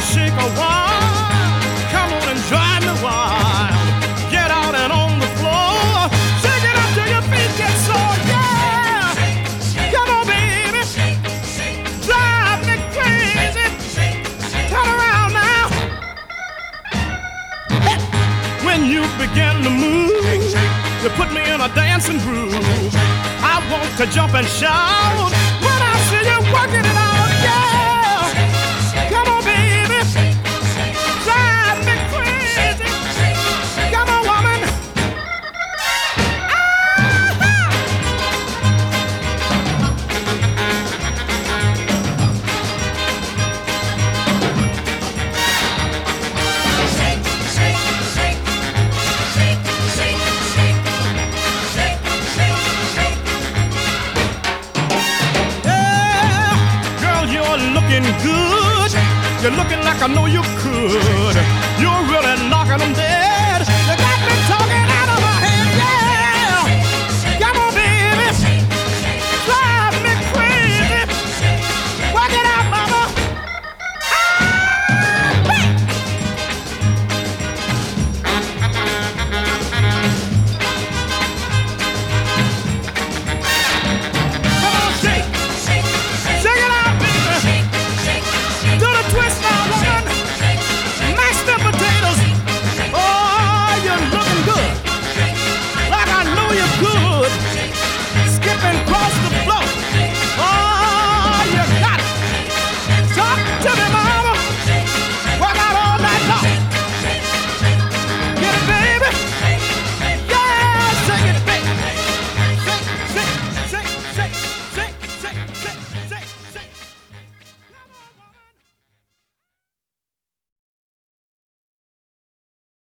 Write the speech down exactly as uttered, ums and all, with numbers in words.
shake a while. Come on and drive me wild. Get out and on the floor. Shake it up till your feet get sore. Yeah. Come on, baby. Drive me crazy. Turn around now. When you begin to move, you put me in a dancing groove. I want to jump and shout when I see you working it out. Yeah. Come on, baby. Drive me crazy. Come on, woman. Looking good, you're looking like I know you could. You're really knocking them dead.